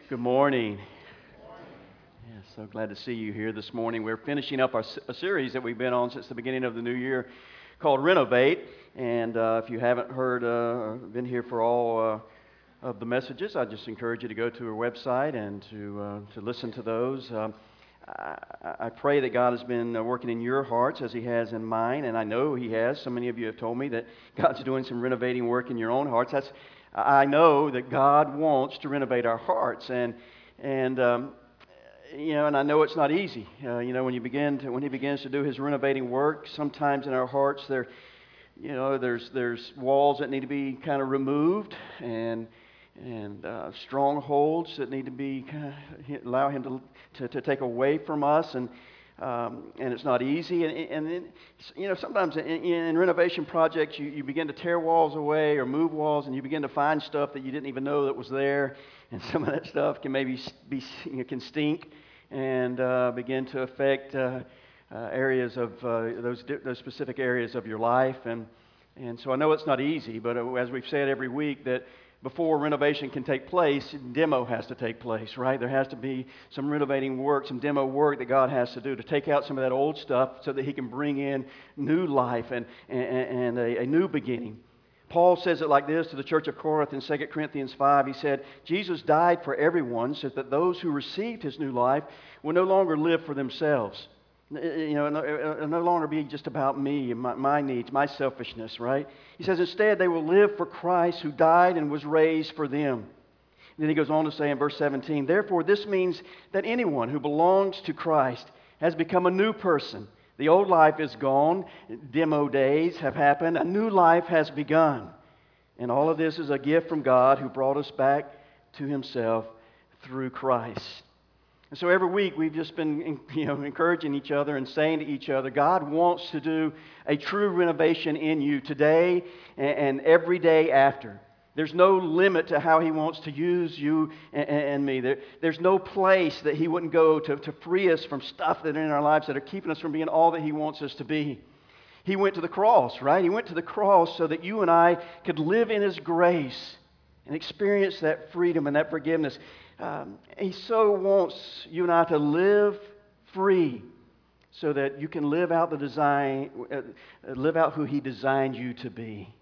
Good morning. Yeah, so glad to see you here this morning. We're finishing up a series that we've been on since the beginning of the new year called Renovate. And if you haven't been here for all of the messages, I just encourage you to go to our website and to listen to those. I pray that God has been working in your hearts as He has in mine, and I know He has. So many of you have told me that God's doing some renovating work in your own hearts. I know that God wants to renovate our hearts, and and I know it's not easy. When He begins to do His renovating work, sometimes in our hearts there's walls that need to be kind of removed, and strongholds that need to be allow Him to take away from us, and it's not easy. Sometimes in renovation projects, you begin to tear walls away or move walls, and you begin to find stuff that you didn't even know that was there, and some of that stuff can maybe can stink and begin to affect areas of those specific areas of your life, and so I know it's not easy, but as we've said every week, that before renovation can take place, demo has to take place, right? There has to be some renovating work, some demo work that God has to do to take out some of that old stuff so that He can bring in new life and a new beginning. Paul says it like this to the church of Corinth in 2 Corinthians 5. He said, Jesus died for everyone so that those who received His new life will no longer live for themselves. It'll no longer be just about me and my needs, my selfishness, right? He says instead they will live for Christ who died and was raised for them. And then he goes on to say in verse 17, therefore this means that anyone who belongs to Christ has become a new person. The old life is gone, demo days have happened, a new life has begun. And all of this is a gift from God who brought us back to Himself through Christ. And so every week we've just been encouraging each other and saying to each other, God wants to do a true renovation in you today and every day after. There's no limit to how He wants to use you and me. There's no place that He wouldn't go to free us from stuff that are in our lives that are keeping us from being all that He wants us to be. He went to the cross, right? He went to the cross so that you and I could live in His grace and experience that freedom and that forgiveness. He so wants you and I to live free so that you can live out live out who He designed you to be.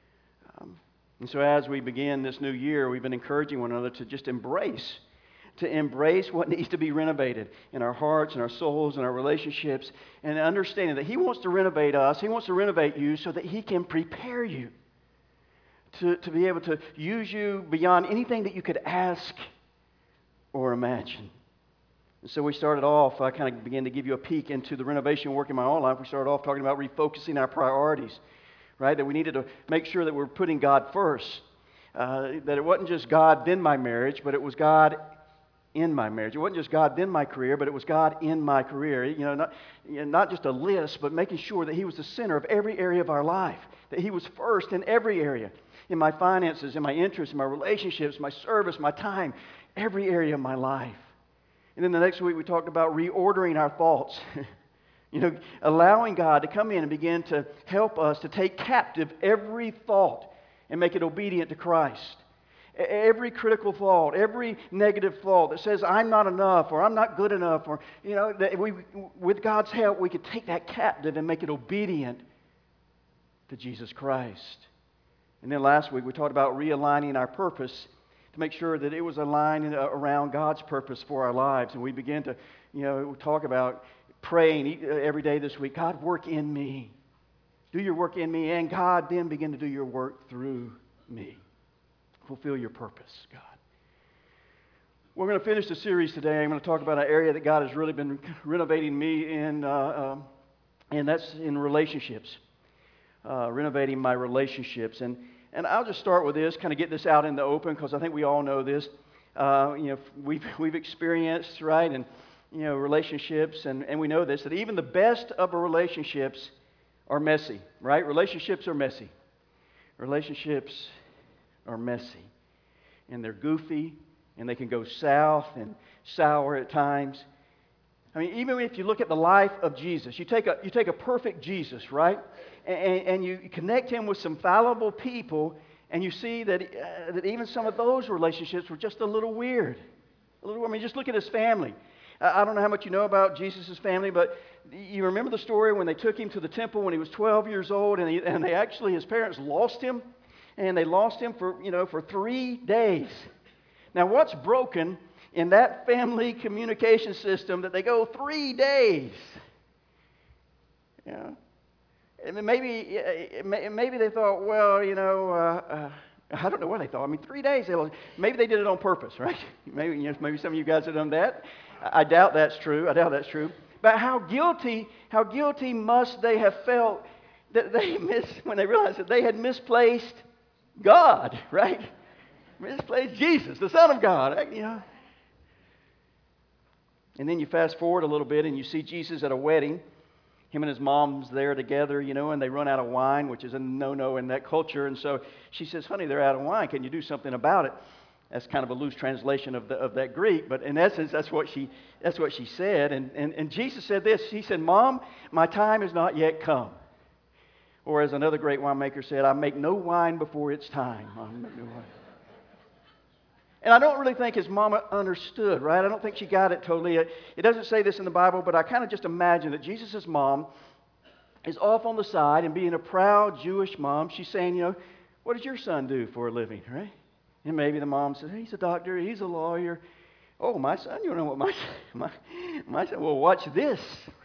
And so as we begin this new year, we've been encouraging one another to just embrace what needs to be renovated in our hearts and our souls and our relationships, and understanding that He wants to renovate us, He wants to renovate you so that He can prepare you to be able to use you beyond anything that you could ask or imagine. And so we started off, I kind of began to give you a peek into the renovation work in my own life. We started off talking about refocusing our priorities, right? That we needed to make sure that we're putting God first. That it wasn't just God, then my marriage, but it was God in my marriage. It wasn't just God, then my career, but it was God in my career. Not just a list, but making sure that He was the center of every area of our life. That He was first in every area. In my finances, in my interests, in my relationships, my service, my time, every area of my life. And then the next week we talked about reordering our thoughts. Allowing God to come in and begin to help us to take captive every thought and make it obedient to Christ. Every critical thought, every negative thought that says I'm not enough or I'm not good enough, or that with God's help we could take that captive and make it obedient to Jesus Christ. And then last week we talked about realigning our purpose to make sure that it was aligned around God's purpose for our lives. And we began to, talk about praying every day this week, God, work in me. Do your work in me, and God, then begin to do your work through me. Fulfill your purpose, God. We're going to finish the series today. I'm going to talk about an area that God has really been renovating me in, and that's in relationships. Renovating my relationships. And I'll just start with this, kind of get this out in the open, because I think we all know this. We've experienced, right, and relationships, and we know this, that even the best of our relationships are messy, right? Relationships are messy. Relationships are messy, and they're goofy, and they can go south and sour at times. I mean, even if you look at the life of Jesus, you take a perfect Jesus, right? And you connect Him with some fallible people, and you see that even some of those relationships were just a little weird. I mean, just look at his family. I don't know how much you know about Jesus' family, but you remember the story when they took him to the temple when he was 12 years old, and they actually, his parents lost him, and they lost him for 3 days. Now, what's broken in that family communication system that they go 3 days? Yeah. And maybe they thought, well, I don't know what they thought. I mean, 3 days. Maybe they did it on purpose, right? Maybe some of you guys have done that. I doubt that's true. But how guilty must they have felt that when they realized that they had misplaced God, right? Misplaced Jesus, the Son of God. And then you fast forward a little bit and you see Jesus at a wedding. Him and his mom's there together, and they run out of wine, which is a no-no in that culture. And so she says, honey, they're out of wine. Can you do something about it? That's kind of a loose translation of that Greek. But in essence, that's what she said. And Jesus said this. He said, Mom, my time has not yet come. Or as another great winemaker said, I make no wine before it's time. And I don't really think his mama understood, right? I don't think she got it totally. It doesn't say this in the Bible, but I kind of just imagine that Jesus' mom is off on the side, and being a proud Jewish mom, she's saying, what does your son do for a living, right? And maybe the mom says, he's a doctor, he's a lawyer. Oh, my son, you don't know what my son, well, watch this,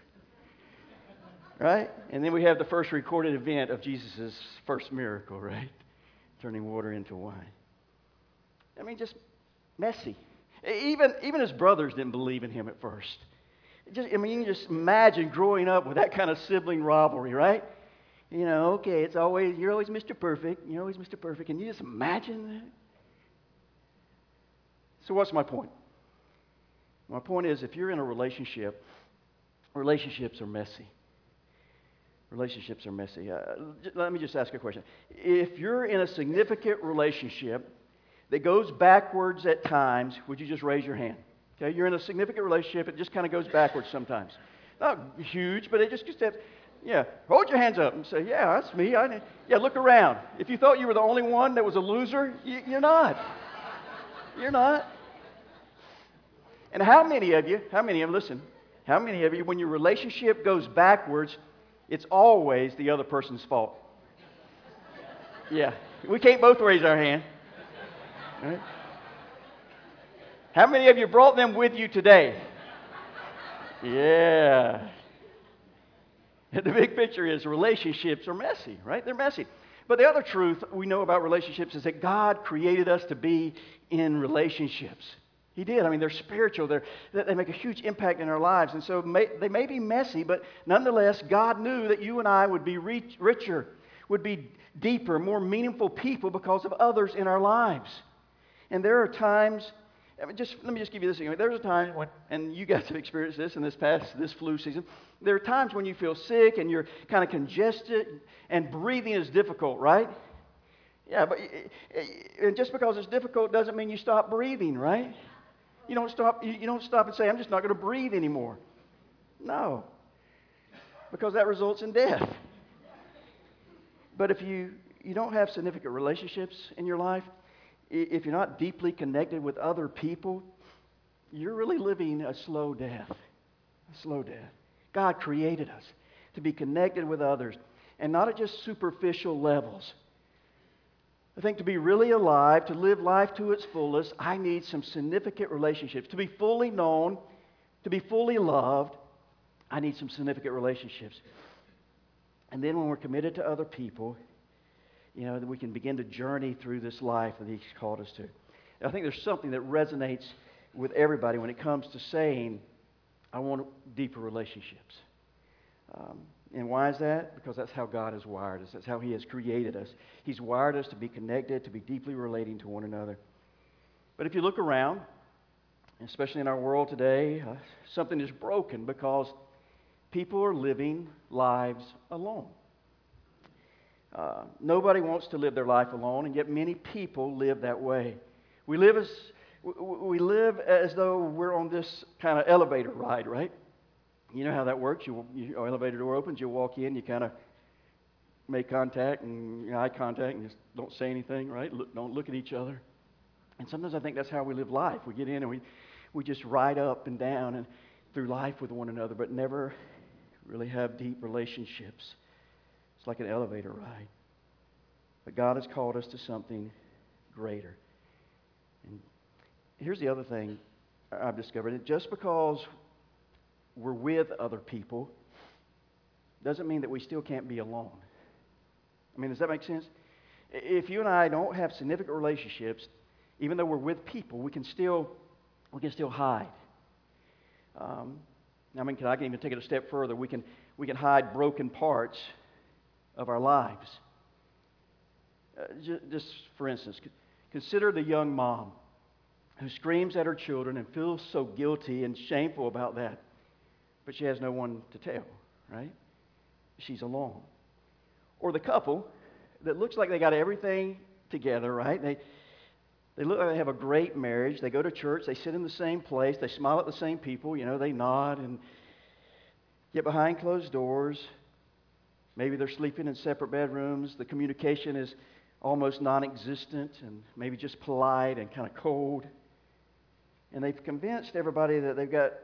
right? And then we have the first recorded event of Jesus' first miracle, right? Turning water into wine. I mean, just messy. Even his brothers didn't believe in him at first. You can just imagine growing up with that kind of sibling rivalry, right? Okay, you're always Mr. Perfect. You're always Mr. Perfect. Can you just imagine that? So what's my point? My point is, if you're in a relationship, relationships are messy. Relationships are messy. Let me just ask a question. If you're in a significant relationship that goes backwards at times, would you just raise your hand? Okay, you're in a significant relationship, it just kind of goes backwards sometimes. Not huge, but it just hold your hands up and say, yeah, that's me. Look around. If you thought you were the only one that was a loser, you're not. You're not. And how many of you, when your relationship goes backwards, it's always the other person's fault? Yeah, we can't both raise our hand. Right? How many of you brought them with you today? Yeah. And the big picture is relationships are messy, right? They're messy. But the other truth we know about relationships is that God created us to be in relationships. He did. I mean, they're spiritual. They make a huge impact in our lives. And so they may be messy, but nonetheless, God knew that you and I would be richer, would be deeper, more meaningful people because of others in our lives. And there are times, let me just give you this. There's a time when, and you guys have experienced this in this flu season, there are times when you feel sick and you're kind of congested and breathing is difficult, right? Yeah, but and just because it's difficult doesn't mean you stop breathing, right? You don't stop and say, I'm just not going to breathe anymore. No, because that results in death. But if you don't have significant relationships in your life, if you're not deeply connected with other people, you're really living a slow death. A slow death. God created us to be connected with others, and not at just superficial levels. I think to be really alive, to live life to its fullest, I need some significant relationships. To be fully known, to be fully loved, I need some significant relationships. And then when we're committed to other people, that we can begin to journey through this life that He's called us to. I think there's something that resonates with everybody when it comes to saying, I want deeper relationships. And why is that? Because that's how God has wired us. That's how He has created us. He's wired us to be connected, to be deeply relating to one another. But if you look around, especially in our world today, something is broken because people are living lives alone. Nobody wants to live their life alone, and yet many people live that way. We live as though we're on this kind of elevator ride, right? You know how that works. Your elevator door opens, you walk in, you kind of make contact and eye contact and just don't say anything, right? Don't look at each other. And sometimes I think that's how we live life. We get in and We just ride up and down and through life with one another, but never really have deep relationships. It's like an elevator ride. But God has called us to something greater. And here's the other thing I've discovered. Just because we're with other people doesn't mean that we still can't be alone. I mean, does that make sense? If you and I don't have significant relationships, even though we're with people, we can still hide. I mean, I can even take it a step further. We can hide broken parts of our lives. Just for instance, consider the young mom who screams at her children and feels so guilty and shameful about that, but she has no one to tell, right? She's alone. Or the couple that looks like they got everything together, right? They look like they have a great marriage. They go to church. They sit in the same place. They smile at the same people. You know, they nod. And yet behind closed doors, maybe they're sleeping in separate bedrooms. The communication is almost non-existent and maybe just polite and kind of cold. And they've convinced everybody that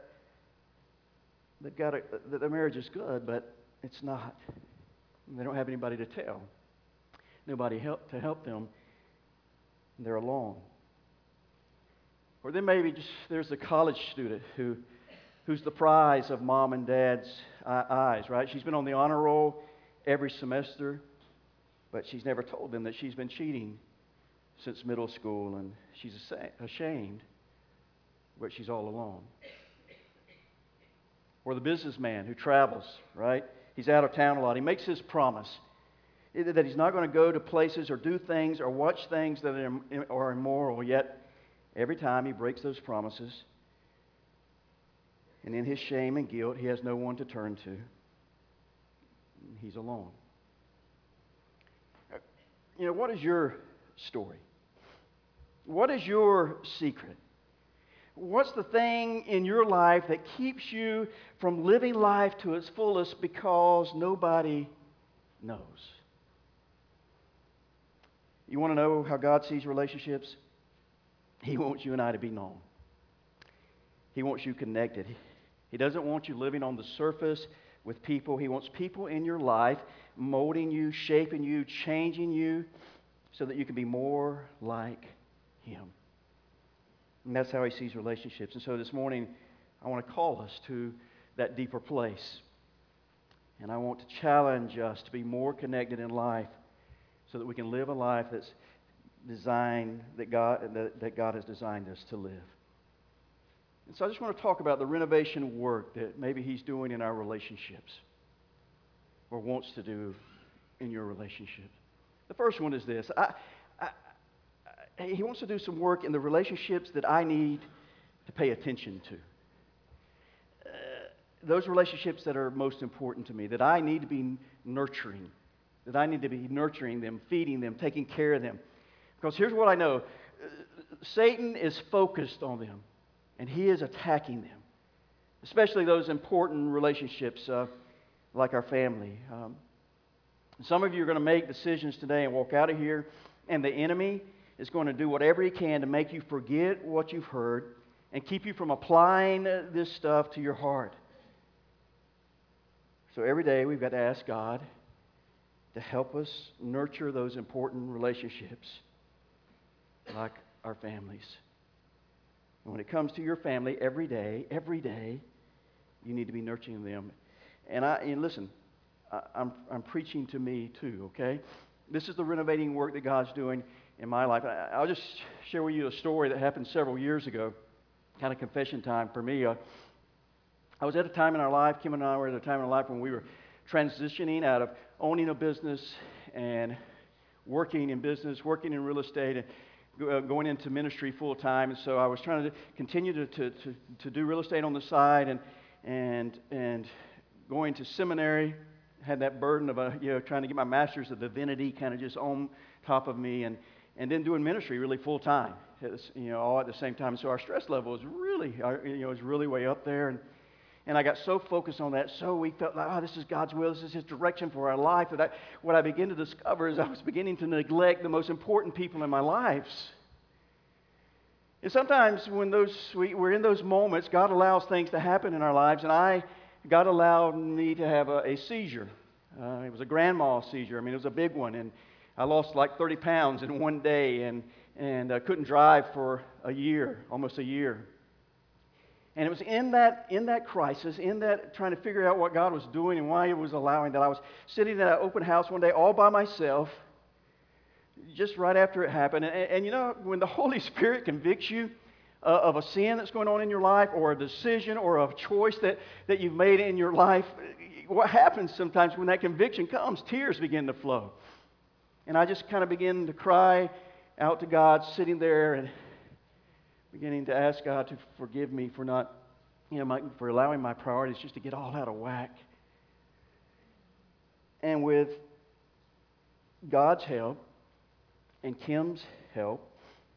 that their marriage is good, but it's not. They don't have anybody to tell. Nobody to help them. They're alone. Or then maybe just there's a college student who's the prize of mom and dad's eyes, right? She's been on the honor roll every semester, but she's never told them that she's been cheating since middle school, and she's ashamed, but she's all alone. Or the businessman who travels, right? He's out of town a lot. He makes his promise that he's not going to go to places or do things or watch things that are immoral, yet every time he breaks those promises, and in his shame and guilt, he has no one to turn to. He's alone. You know, what is your story? What is your secret? What's the thing in your life that keeps you from living life to its fullest because nobody knows? You want to know how God sees relationships? He wants you and I to be known. He wants you connected. He doesn't want you living on the surface with people. He wants people in your life molding you, shaping you, changing you so that you can be more like Him. And that's how He sees relationships. And so this morning, I want to call us to that deeper place. And I want to challenge us to be more connected in life so that we can live a life that's designed, that God has designed us to live. And so I just want to talk about the renovation work that maybe He's doing in our relationships or wants to do in your relationship. The first one is this. He wants to do some work in the relationships that I need to pay attention to. Those relationships that are most important to me, that I need to be nurturing, that I need to be nurturing them, feeding them, taking care of them. Because here's what I know. Satan is focused on them, and he is attacking them, especially those important relationships like our family. Some of you are going to make decisions today and walk out of here, and the enemy is going to do whatever he can to make you forget what you've heard and keep you from applying this stuff to your heart. So every day we've got to ask God to help us nurture those important relationships like our families. And when it comes to your family, every day, you need to be nurturing them. And listen, I'm preaching to me too, okay? This is the renovating work that God's doing in my life. I'll just share with you a story that happened several years ago, kind of confession time for me. I was at a time in our life, Kim and I were at a time in our life when we were transitioning out of owning a business and working in business, working in real estate, and going into ministry full time. And so I was trying to continue to do real estate on the side and going to seminary. Had that burden of trying to get my master's of divinity kind of just on top of me, and then doing ministry really full time, all at the same time. So our stress level was really way up there, and I got so focused on that. So we felt like, this is God's will, this is His direction for our life. That what I began to discover is I was beginning to neglect the most important people in my lives. And sometimes when we're in those moments, God allows things to happen in our lives, and God allowed me to have a seizure. It was a grand mal seizure. I mean, it was a big one, and I lost like 30 pounds in one day, and couldn't drive for a year, almost a year. And it was in that crisis, in that trying to figure out what God was doing and why He was allowing that, I was sitting in that open house one day all by myself, just right after it happened. And you know, when the Holy Spirit convicts you of a sin that's going on in your life, or a decision or a choice that you've made in your life, what happens sometimes when that conviction comes, tears begin to flow. And I just kind of begin to cry out to God, sitting there and beginning to ask God to forgive me for not, for allowing my priorities just to get all out of whack. And with God's help and Kim's help,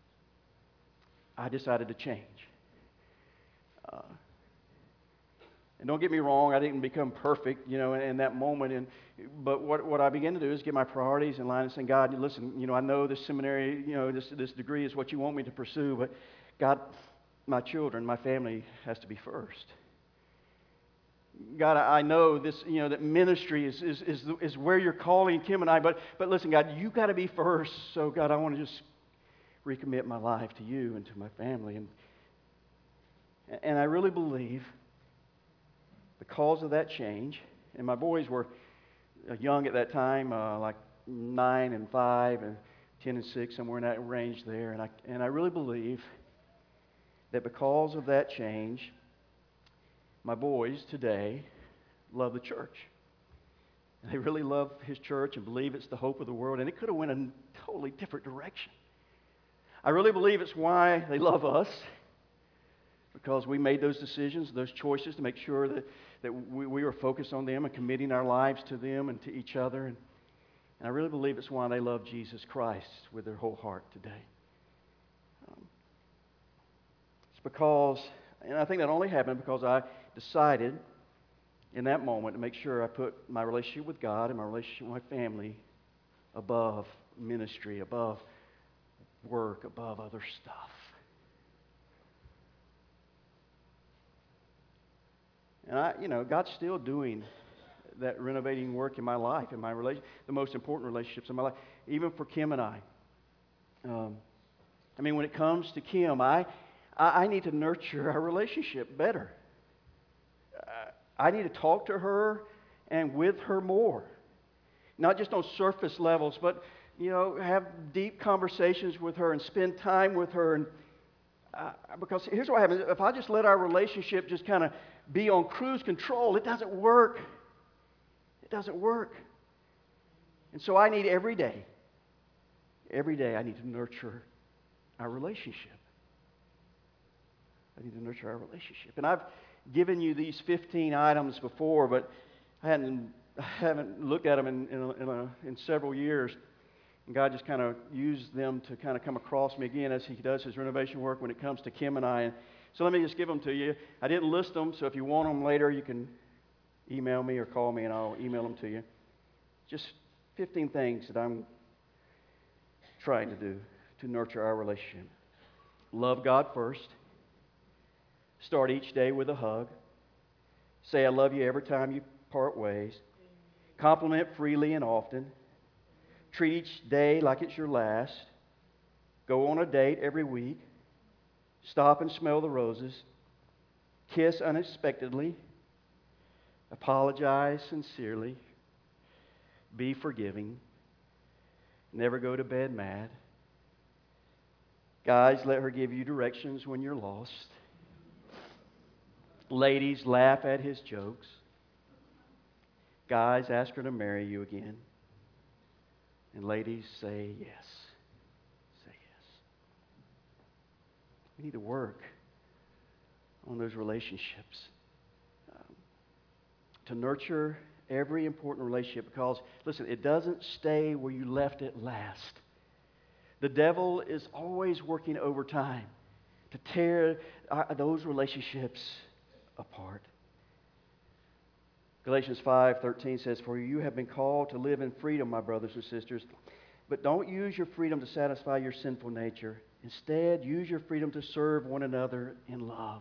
I decided to change. And don't get me wrong, I didn't become perfect, in that moment. But what I began to do is get my priorities in line and saying, God, listen, I know this seminary, this degree is what you want me to pursue, but God, my children, my family has to be first. God, I know this, that ministry is where you're calling Kim and I, but listen, God, you got to be first. So, God, I want to just recommit my life to you and to my family. And I really believe because of that change, and my boys were young at that time, like 9 and 5 and 10 and 6, somewhere in that range there. And I really believe that because of that change, my boys today love the church. And they really love his church and believe it's the hope of the world. And it could have went a totally different direction. I really believe it's why they love us, because we made those decisions, those choices to make sure that we were focused on them and committing our lives to them and to each other. And I really believe it's why they love Jesus Christ with their whole heart today. It's because, and I think that only happened because I decided in that moment to make sure I put my relationship with God and my relationship with my family above ministry, above work, above other stuff. And God's still doing that renovating work in my life, in my the most important relationships in my life, even for Kim and I. When it comes to Kim, I need to nurture our relationship better. I need to talk to her and with her more, not just on surface levels, but have deep conversations with her and spend time with her. And because here's what happens: if I just let our relationship just kind of be on cruise control, it doesn't work. It doesn't work. And so I need every day I need to nurture our relationship. I need to nurture our relationship. And I've given you these 15 items before, but I haven't looked at them in several years. And God just kind of used them to kind of come across me again as He does His renovation work when it comes to Kim and I. And so let me just give them to you. I didn't list them, so if you want them later, you can email me or call me and I'll email them to you. Just 15 things that I'm trying to do to nurture our relationship. Love God first. Start each day with a hug. Say, I love you every time you part ways. Compliment freely and often. Treat each day like it's your last. Go on a date every week. Stop and smell the roses. Kiss unexpectedly. Apologize sincerely. Be forgiving. Never go to bed mad. Guys, let her give you directions when you're lost. Ladies, laugh at his jokes. Guys, ask her to marry you again. And ladies, say yes. Say yes. We need to work on those relationships to nurture every important relationship, because, listen, it doesn't stay where you left it last. The devil is always working overtime to tear those relationships apart. Galatians 5:13 says, "For you have been called to live in freedom, my brothers and sisters, but don't use your freedom to satisfy your sinful nature. Instead, use your freedom to serve one another in love.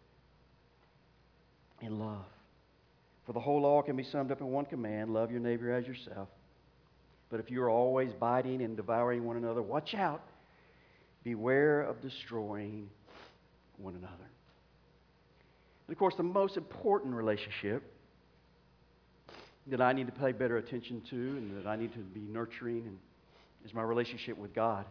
In love. For the whole law can be summed up in one command: love your neighbor as yourself. But if you are always biting and devouring one another, watch out. Beware of destroying one another. And of course, the most important relationship that I need to pay better attention to and that I need to be nurturing is my relationship with God.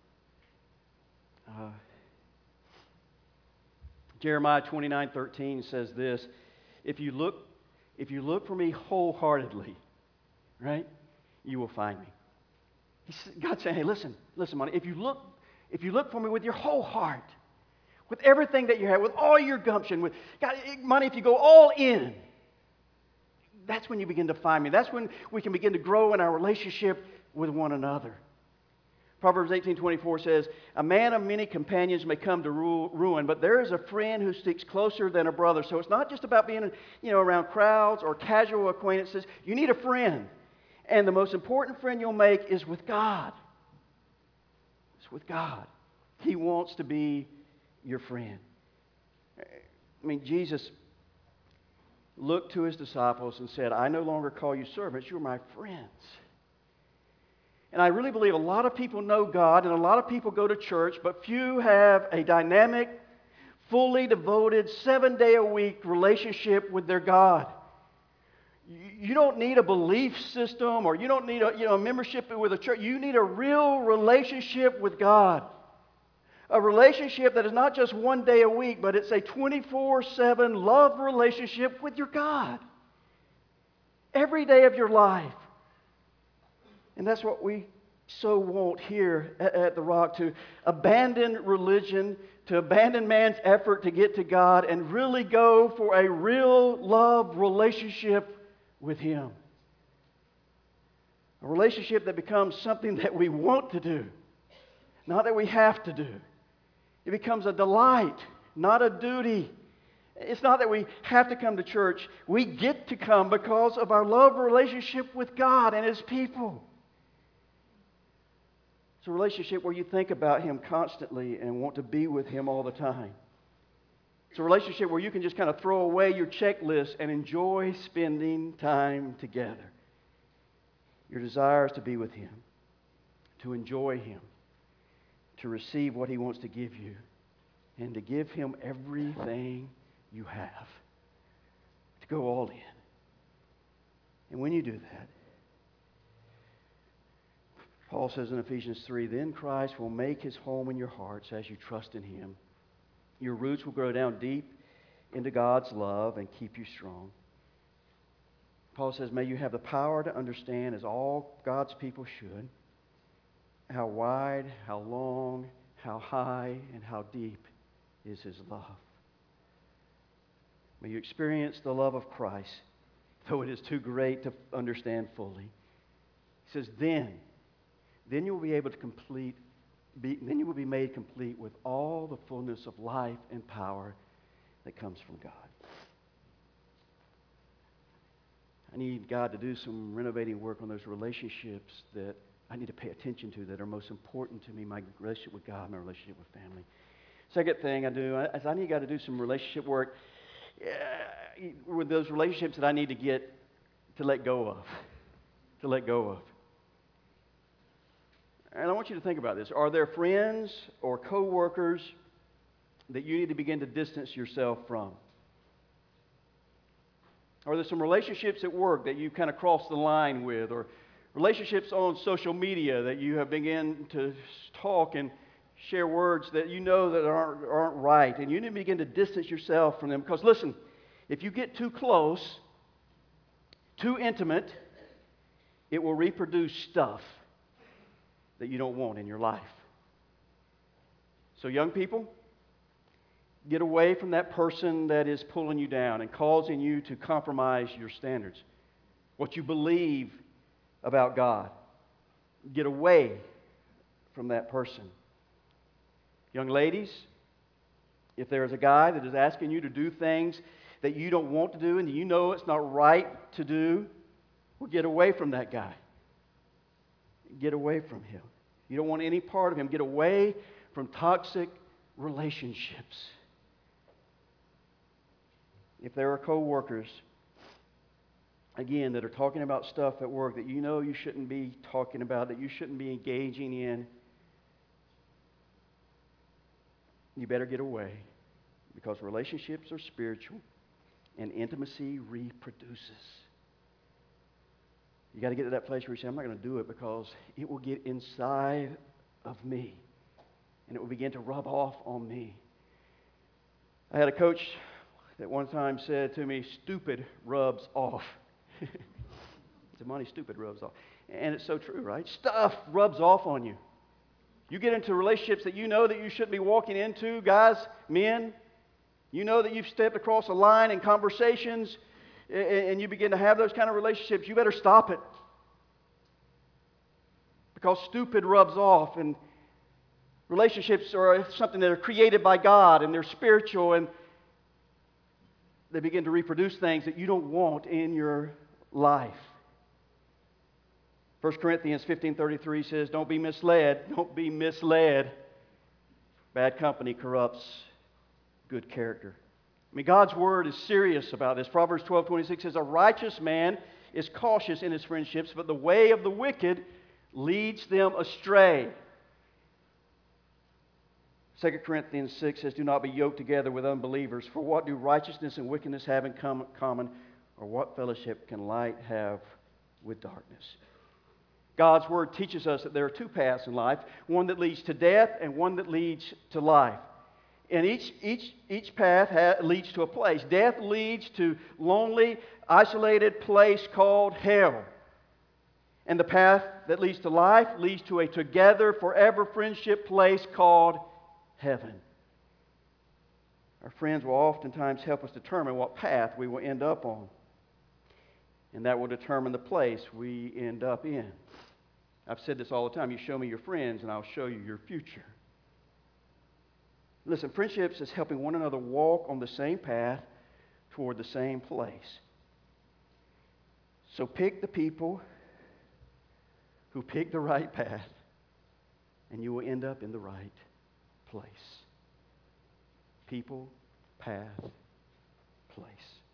Jeremiah 29:13 says this: If you look for me wholeheartedly, right, you will find me. God's saying, hey, listen, Monty, if you look for me with your whole heart, with everything that you have, with all your gumption, with God, Monty, if you go all in, that's when you begin to find me. That's when we can begin to grow in our relationship with one another. Proverbs 18:24 says, a man of many companions may come to ruin, but there is a friend who sticks closer than a brother. So it's not just about being, around crowds or casual acquaintances. You need a friend. And the most important friend you'll make is with God. It's with God. He wants to be your friend. I mean, Jesus looked to his disciples and said, I no longer call you servants, you're my friends. And I really believe a lot of people know God and a lot of people go to church, but few have a dynamic, fully devoted, 7-day-a-week relationship with their God. You don't need a belief system, or you don't need a membership with a church. You need a real relationship with God. A relationship that is not just one day a week, but it's a 24/7 love relationship with your God. Every day of your life. And that's what we so want here at The Rock, to abandon religion, to abandon man's effort to get to God, and really go for a real love relationship with Him. A relationship that becomes something that we want to do, not that we have to do. It becomes a delight, not a duty. It's not that we have to come to church. We get to come because of our love relationship with God and His people. It's a relationship where you think about Him constantly and want to be with Him all the time. It's a relationship where you can just kind of throw away your checklist and enjoy spending time together. Your desire is to be with Him, to enjoy Him, to receive what He wants to give you, and to give Him everything you have, to go all in. And when you do that, Paul says in Ephesians 3, then Christ will make His home in your hearts as you trust in Him. Your roots will grow down deep into God's love and keep you strong. Paul says, may you have the power to understand, as all God's people should, how wide, how long, how high, and how deep is His love. May you experience the love of Christ, though it is too great to understand fully. He says, then you will be able to then you will be made complete with all the fullness of life and power that comes from God. I need God to do some renovating work on those relationships that I need to pay attention to, that are most important to me: my relationship with God, my relationship with family. Second thing I do is I need God to do some relationship work with those relationships that I need to get to let go of. To let go of. And I want you to think about this. Are there friends or co-workers that you need to begin to distance yourself from? Are there some relationships at work that you've kind of crossed the line with, or relationships on social media that you have begun to talk and share words that you know that aren't right, and you need to begin to distance yourself from them? Because listen, if you get too close, too intimate, it will reproduce stuff that you don't want in your life. So young people, get away from that person that is pulling you down and causing you to compromise your standards, what you believe about God. Get away from that person. Young ladies, if there is a guy that is asking you to do things that you don't want to do and you know it's not right to do, well, get away from that guy. Get away from him. You don't want any part of him. Get away from toxic relationships. If there are co-workers, again, that are talking about stuff at work that you know you shouldn't be talking about, that you shouldn't be engaging in, you better get away, because relationships are spiritual and intimacy reproduces. You got to get to that place where you say, I'm not going to do it because it will get inside of me and it will begin to rub off on me. I had a coach that one time said to me, stupid rubs off. He said, Monty, stupid rubs off. And it's so true, right? Stuff rubs off on you. You get into relationships that you know that you shouldn't be walking into, guys, men. You know that you've stepped across a line in conversations and you begin to have those kind of relationships. You better stop it. Because stupid rubs off, and relationships are something that are created by God and they're spiritual, and they begin to reproduce things that you don't want in your life. 1 Corinthians 15:33 says, don't be misled. Don't be misled. Bad company corrupts good character. I mean, God's word is serious about this. Proverbs 12:26 says, a righteous man is cautious in his friendships, but the way of the wicked leads them astray. 2 Corinthians 6 says, do not be yoked together with unbelievers, for what do righteousness and wickedness have in common, or what fellowship can light have with darkness? God's word teaches us that there are two paths in life, one that leads to death and one that leads to life. And each path leads to a place. Death leads to lonely, isolated place called hell. And the path that leads to life leads to a together, forever friendship place called heaven. Our friends will oftentimes help us determine what path we will end up on. And that will determine the place we end up in. I've said this all the time. You show me your friends and I'll show you your future. Listen, friendships is helping one another walk on the same path toward the same place. So pick the people who pick the right path, and you will end up in the right place. People, path, place.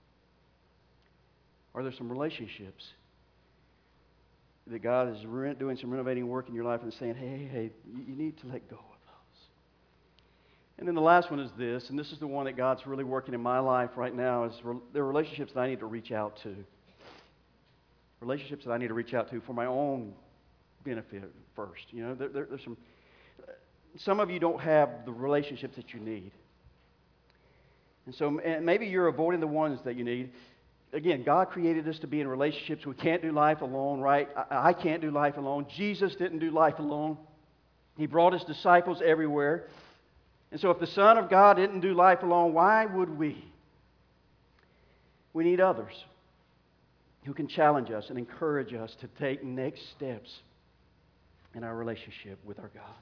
Are there some relationships that God is doing some renovating work in your life and saying, hey, you need to let go of those? And then the last one is this, and this is the one that God's really working in my life right now, is there are relationships that I need to reach out to. Relationships that I need to reach out to for my own benefit first. You know, there's some of you don't have the relationships that you need. And so maybe you're avoiding the ones that you need. Again, God created us to be in relationships. We can't do life alone, right? I can't do life alone. Jesus didn't do life alone. He brought his disciples everywhere. And so if the Son of God didn't do life alone, why would we? We need others who can challenge us and encourage us to take next steps in our relationship with our God.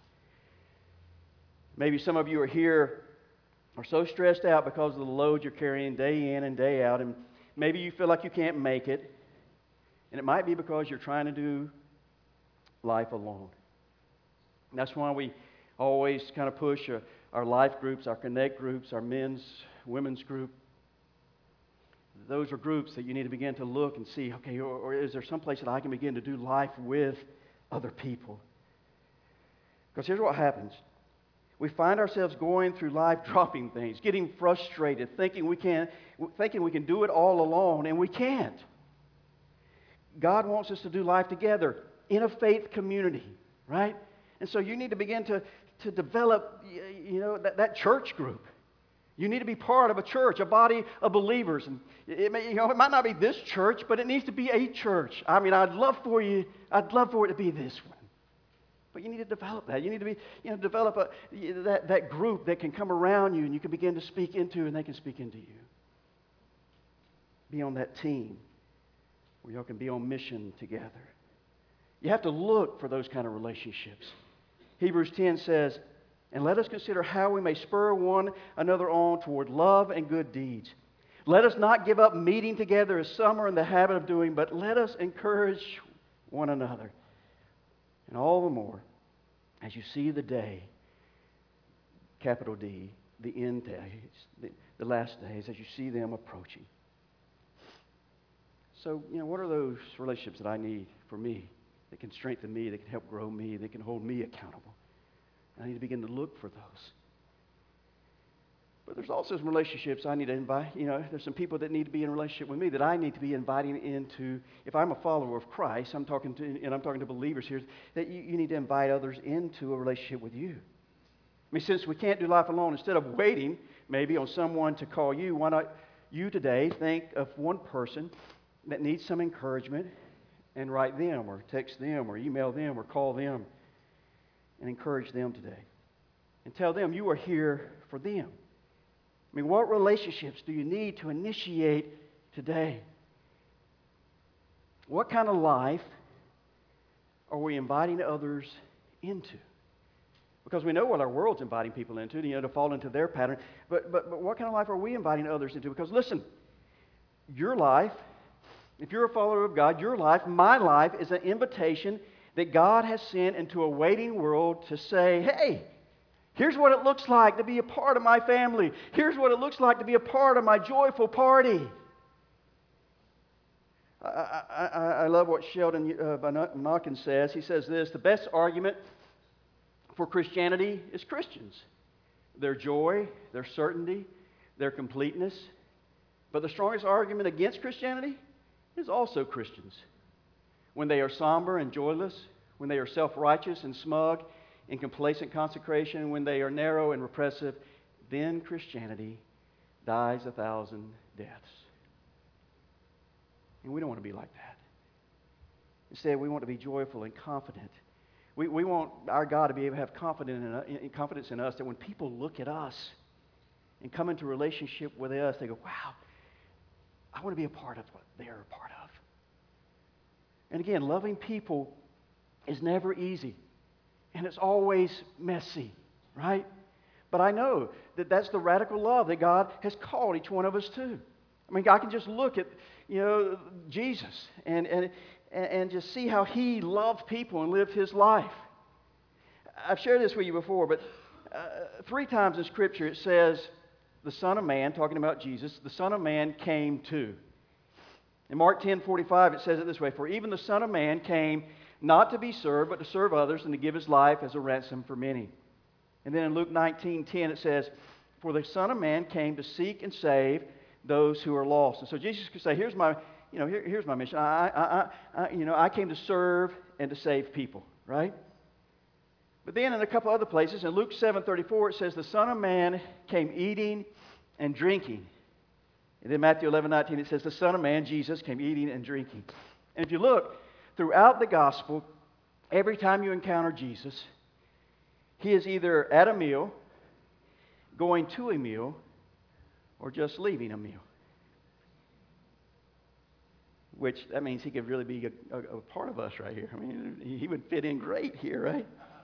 Maybe some of you are here, are so stressed out because of the load you're carrying day in and day out, and maybe you feel like you can't make it, and it might be because you're trying to do life alone. And that's why we always kind of push our life groups, our connect groups, our men's, women's group. Those are groups that you need to begin to look and see, okay, or is there some place that I can begin to do life with other people? Because here's what happens. We find ourselves going through life dropping things, getting frustrated, thinking we can do it all alone, and we can't. God wants us to do life together in a faith community, right? And so you need to begin to develop, that church group. You need to be part of a church, a body of believers. And it might not be this church, but it needs to be a church. I mean, I'd love for it to be this one. But you need to develop that. You need to develop that group that can come around you and you can begin to speak into, and they can speak into you. Be on that team where y'all can be on mission together. You have to look for those kind of relationships. Hebrews 10 says, and let us consider how we may spur one another on toward love and good deeds. Let us not give up meeting together as some are in the habit of doing, but let us encourage one another. And all the more, as you see the day capital D, the end days, the last days, as you see them approaching. So, what are those relationships that I need for me, that can strengthen me, that can help grow me, that can hold me accountable? I need to begin to look for those. But there's also some relationships I need to invite. There's some people that need to be in a relationship with me that I need to be inviting into. If I'm a follower of Christ, I'm talking to believers here, that you need to invite others into a relationship with you. I mean, since we can't do life alone, instead of waiting maybe on someone to call you, why not you today think of one person that needs some encouragement and write them or text them or email them or call them and encourage them today. And tell them you are here for them. I mean, what relationships do you need to initiate today? What kind of life are we inviting others into? Because we know what our world's inviting people into, to fall into their pattern. But what kind of life are we inviting others into? Because listen, your life, if you're a follower of God, your life, my life, is an invitation that God has sent into a waiting world to say, hey, here's what it looks like to be a part of my family. Here's what it looks like to be a part of my joyful party. I love what Sheldon Vanauken says. He says this: the best argument for Christianity is Christians. Their joy, their certainty, their completeness. But the strongest argument against Christianity is also Christians. When they are somber and joyless, when they are self-righteous and smug, in complacent consecration, when they are narrow and repressive, then Christianity dies 1,000 deaths. And we don't want to be like that. Instead, we want to be joyful and confident. We want our God to be able to have confidence in us, that when people look at us and come into relationship with us, they go, wow, I want to be a part of what they're a part of. And again, loving people is never easy. And it's always messy, right? But I know that that's the radical love that God has called each one of us to. I mean, I can just look at, Jesus and just see how He loved people and lived His life. I've shared this with you before, but 3 times in Scripture it says the Son of Man, talking about Jesus, the Son of Man came to. In Mark 10:45 it says it this way: for even the Son of Man came not to be served, but to serve others and to give His life as a ransom for many. And then in Luke 19:10 it says, for the Son of Man came to seek and save those who are lost. And so Jesus could say, here's my mission. I came to serve and to save people, right? But then in a couple other places, in Luke 7:34 it says, the Son of Man came eating and drinking. And then Matthew 11:19 it says, the Son of Man, Jesus, came eating and drinking. And if you look throughout the gospel, every time you encounter Jesus, He is either at a meal, going to a meal, or just leaving a meal. Which, that means He could really be a part of us right here. I mean, He would fit in great here, right?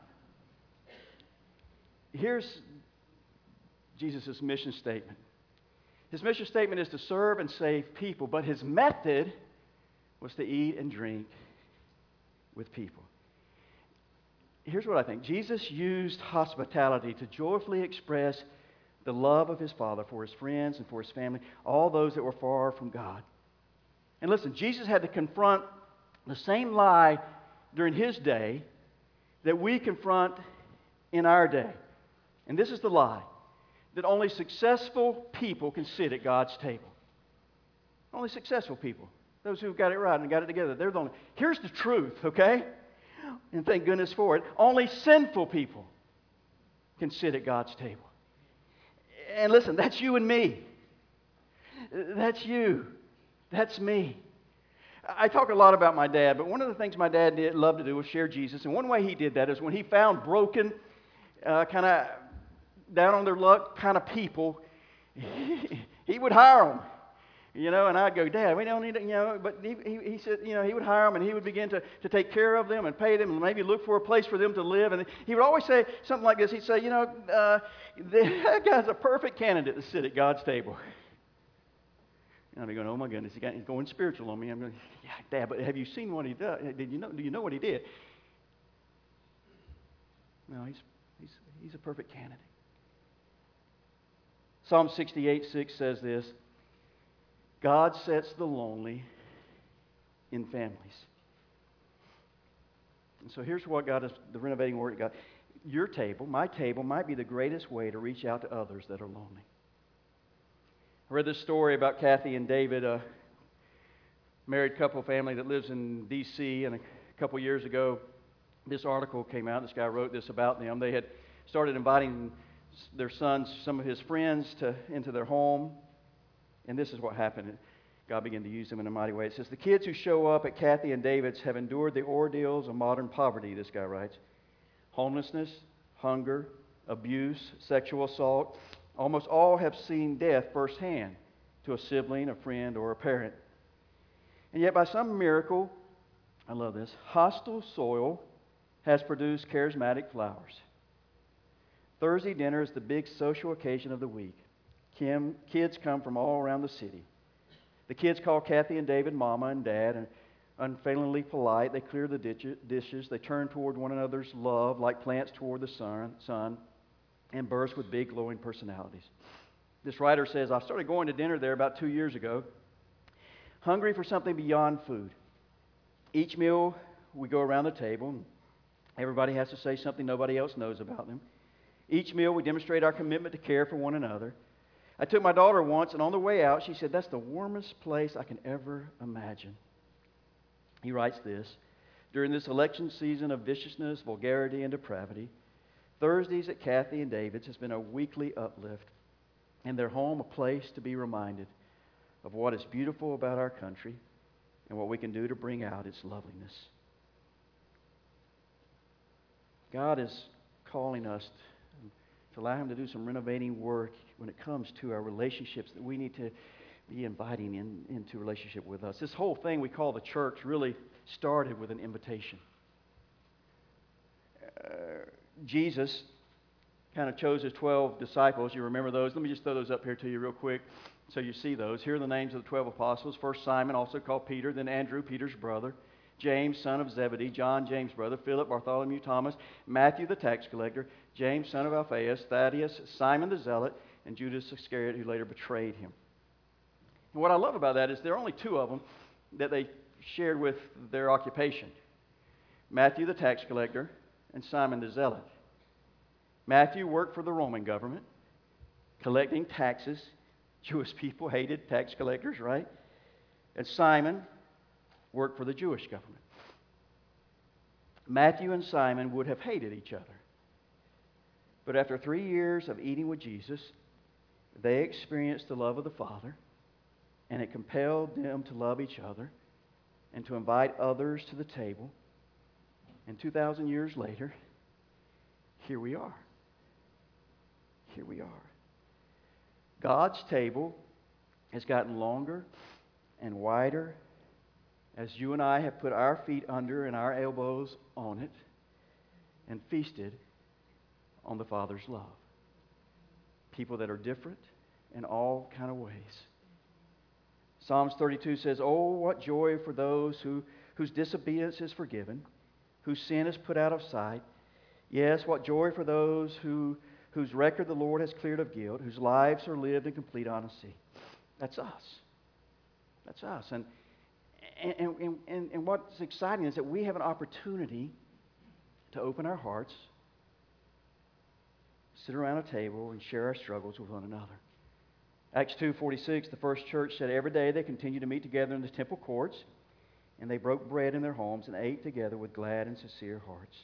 Here's Jesus' mission statement. His mission statement is to serve and save people, but His method was to eat and drink with people. Here's what I think. Jesus used hospitality to joyfully express the love of His Father for His friends and for His family, all those that were far from God. And listen, Jesus had to confront the same lie during His day that we confront in our day. And this is the lie: that only successful people can sit at God's table. Only successful people. Those who've got it right and got it together. They're the only. Here's the truth, okay? And thank goodness for it. Only sinful people can sit at God's table. And listen, that's you and me. That's you. That's me. I talk a lot about my dad, but one of the things my dad loved to do was share Jesus. And one way he did that is when he found broken, kind of down on their luck kind of people, he would hire them. And I'd go, Dad, we don't need it, but he said, he would hire them and he would begin to take care of them and pay them and maybe look for a place for them to live. And he would always say something like this. He'd say, that guy's a perfect candidate to sit at God's table. And I'd be going, oh my goodness, he's going spiritual on me. I'm going, yeah, Dad, but have you seen what he does? Do you know what he did? No, he's a perfect candidate. Psalm 68:6 says this: God sets the lonely in families. And so here's what God is, the renovating word of God. Your table, my table, might be the greatest way to reach out to others that are lonely. I read this story about Kathy and David, a married couple family that lives in D.C., and a couple years ago, this article came out. This guy wrote this about them. They had started inviting their sons, some of his friends, into their home, and this is what happened. God began to use them in a mighty way. It says, the kids who show up at Kathy and David's have endured the ordeals of modern poverty, this guy writes. Homelessness, hunger, abuse, sexual assault. Almost all have seen death firsthand to a sibling, a friend, or a parent. And yet by some miracle, I love this, hostile soil has produced charismatic flowers. Thursday dinner is the big social occasion of the week. Kids come from all around the city. The kids call Kathy and David Mama and Dad, and unfailingly polite, they clear the dishes. They turn toward one another's love like plants toward the sun, and burst with big, glowing personalities. This writer says, I started going to dinner there about 2 years ago, hungry for something beyond food. Each meal, we go around the table, and everybody has to say something nobody else knows about them. Each meal, we demonstrate our commitment to care for one another. I took my daughter once, and on the way out, she said, that's the warmest place I can ever imagine. He writes this: during this election season of viciousness, vulgarity, and depravity, Thursdays at Kathy and David's has been a weekly uplift, and their home a place to be reminded of what is beautiful about our country and what we can do to bring out its loveliness. God is calling us to allow Him to do some renovating work when it comes to our relationships that we need to be inviting into relationship with us. This whole thing we call the church really started with an invitation. Jesus kind of chose His 12 disciples. You remember those? Let me just throw those up here to you real quick so you see those. Here are the names of the 12 apostles. First Simon, also called Peter, then Andrew, Peter's brother, James, son of Zebedee, John, James' brother, Philip, Bartholomew, Thomas, Matthew, the tax collector, James, son of Alphaeus, Thaddeus, Simon the Zealot, and Judas Iscariot, who later betrayed Him. And what I love about that is there are only two of them that they shared with their occupation: Matthew, the tax collector, and Simon the Zealot. Matthew worked for the Roman government, collecting taxes. Jewish people hated tax collectors, right? And Simon worked for the Jewish government. Matthew and Simon would have hated each other. But after 3 years of eating with Jesus, they experienced the love of the Father, and it compelled them to love each other and to invite others to the table. And 2,000 years later, here we are. Here we are. God's table has gotten longer and wider as you and I have put our feet under and our elbows on it and feasted on the Father's love. People that are different in all kind of ways. Psalms 32 says, oh, what joy for those whose disobedience is forgiven, whose sin is put out of sight. Yes, what joy for those whose record the Lord has cleared of guilt, whose lives are lived in complete honesty. That's us. That's us. And what's exciting is that we have an opportunity to open our hearts, sit around a table, and share our struggles with one another. Acts 2:46, the first church said every day they continued to meet together in the temple courts, and they broke bread in their homes and ate together with glad and sincere hearts.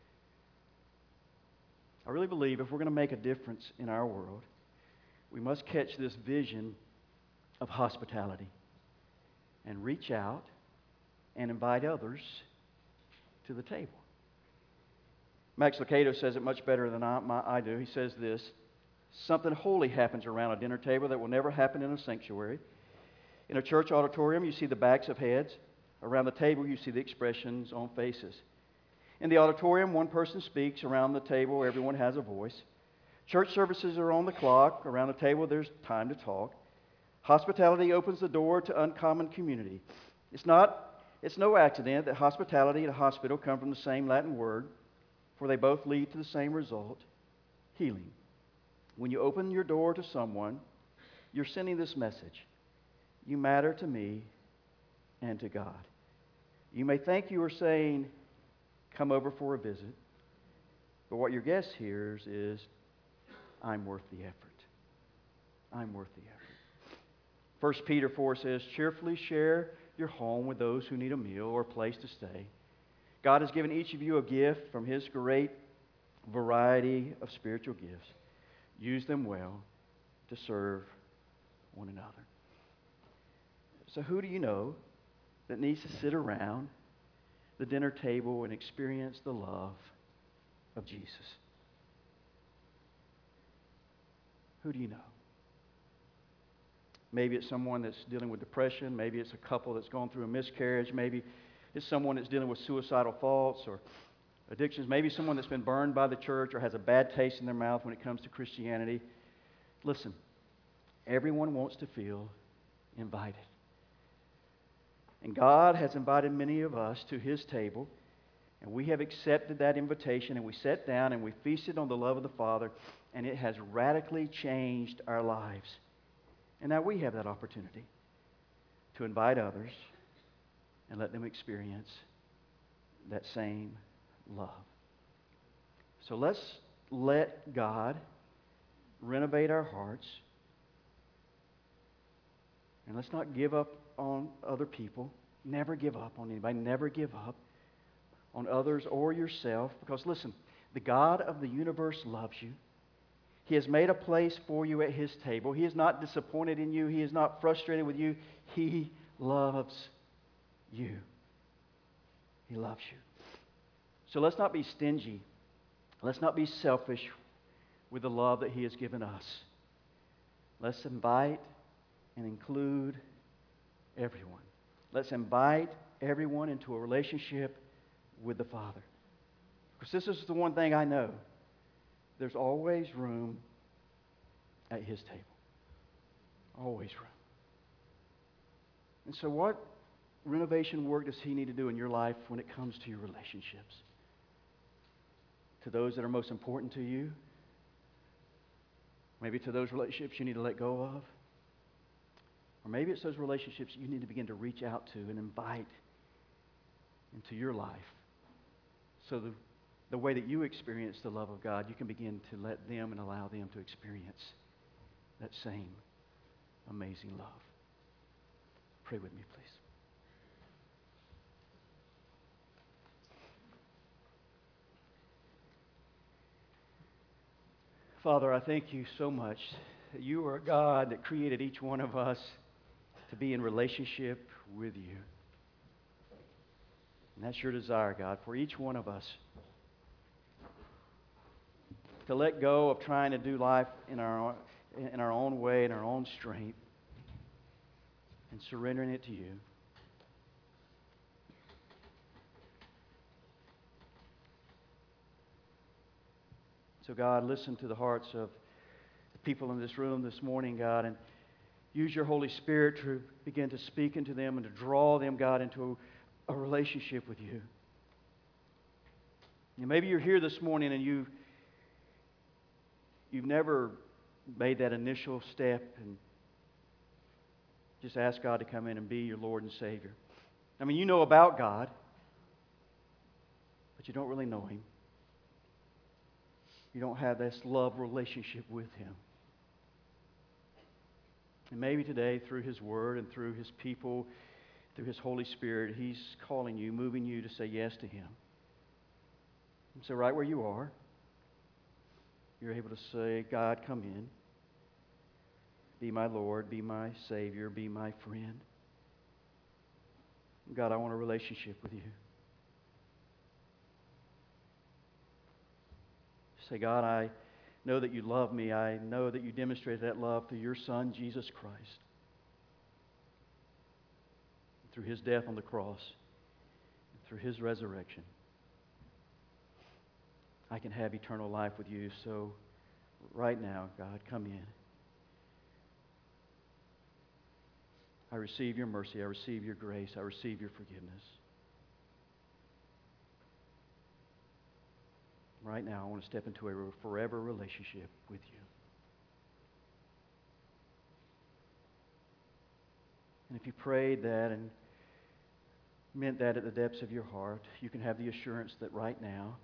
I really believe if we're going to make a difference in our world, we must catch this vision of hospitality and reach out and invite others to the table. Max Lucado says it much better than I do. He says this: something holy happens around a dinner table that will never happen in a sanctuary. In a church auditorium, you see the backs of heads. Around the table, you see the expressions on faces. In the auditorium, one person speaks. Around the table, everyone has a voice. Church services are on the clock. Around the table, there's time to talk. Hospitality opens the door to uncommon community. It's no accident that hospitality and a hospital come from the same Latin word, for they both lead to the same result: healing. When you open your door to someone, you're sending this message: you matter to me and to God. You may think you are saying, come over for a visit, but what your guest hears is, I'm worth the effort. I'm worth the effort. 1 Peter 4 says, cheerfully share your home with those who need a meal or a place to stay. God has given each of you a gift from His great variety of spiritual gifts. Use them well to serve one another. So who do you know that needs to sit around the dinner table and experience the love of Jesus? Who do you know? Maybe it's someone that's dealing with depression. Maybe it's a couple that's gone through a miscarriage. Maybe it's someone that's dealing with suicidal thoughts or addictions. Maybe someone that's been burned by the church or has a bad taste in their mouth when it comes to Christianity. Listen, everyone wants to feel invited. And God has invited many of us to His table, and we have accepted that invitation, and we sat down and we feasted on the love of the Father, and it has radically changed our lives. And now we have that opportunity to invite others and let them experience that same love. So let's let God renovate our hearts, and let's not give up on other people. Never give up on anybody. Never give up on others or yourself. Because listen, the God of the universe loves you. He has made a place for you at His table. He is not disappointed in you. He is not frustrated with you. He loves you. He loves you. So let's not be stingy. Let's not be selfish with the love that He has given us. Let's invite and include everyone. Let's invite everyone into a relationship with the Father. Because this is the one thing I know. There's always room at His table. Always room. And so what renovation work does He need to do in your life when it comes to your relationships? To those that are most important to you? Maybe to those relationships you need to let go of? Or maybe it's those relationships you need to begin to reach out to and invite into your life. So the way that you experience the love of God, you can begin to let them and allow them to experience that same amazing love. Pray with me, please. Father, I thank You so much that You are a God that created each one of us to be in relationship with You. And that's Your desire, God, for each one of us to let go of trying to do life in our own way, in our own strength, and surrendering it to You. So God, listen to the hearts of the people in this room this morning, God, and use Your Holy Spirit to begin to speak into them and to draw them, God, into a relationship with You. And maybe you're here this morning and you've never made that initial step and just asked God to come in and be your Lord and Savior. I mean, you know about God, but you don't really know Him. You don't have this love relationship with Him. And maybe today, through His Word and through His people, through His Holy Spirit, He's calling you, moving you to say yes to Him. And so right where you are, you're able to say, God, come in. Be my Lord, be my Savior, be my friend. God, I want a relationship with You. Say, God, I know that You love me. I know that You demonstrated that love through Your Son, Jesus Christ. Through His death on the cross. Through His resurrection. I can have eternal life with You. So right now, God, come in. I receive Your mercy. I receive Your grace. I receive Your forgiveness. Right now, I want to step into a forever relationship with You. And if you prayed that and meant that at the depths of your heart, you can have the assurance that right now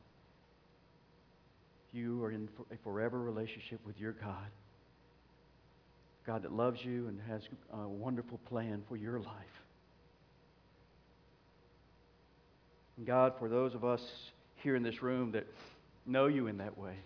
you are in a forever relationship with your God. God that loves you and has a wonderful plan for your life. And God, for those of us here in this room that know you in that way,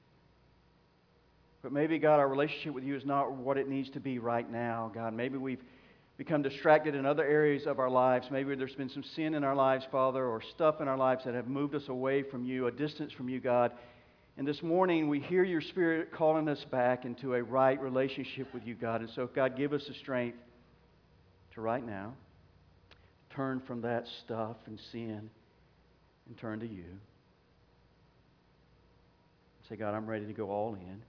but maybe, God, our relationship with you is not what it needs to be right now. God, maybe we've become distracted in other areas of our lives. Maybe there's been some sin in our lives, Father, or stuff in our lives that have moved us away from you, a distance from you, God. And this morning we hear your Spirit calling us back into a right relationship with you, God. And so, God, give us the strength to right now turn from that stuff and sin and turn to you. Say, God, I'm ready to go all in,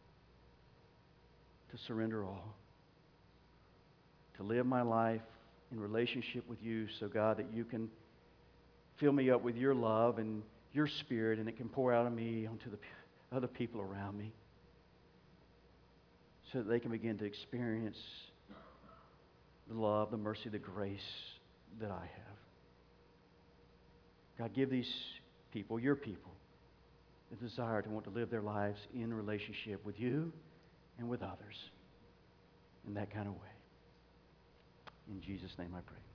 to surrender all, to live my life in relationship with you so, God, that you can fill me up with your love and your Spirit, and it can pour out of me onto the other people around me so that they can begin to experience the love, the mercy, the grace that I have. God, give these people, your people, the desire to want to live their lives in relationship with you and with others in that kind of way. In Jesus' name I pray.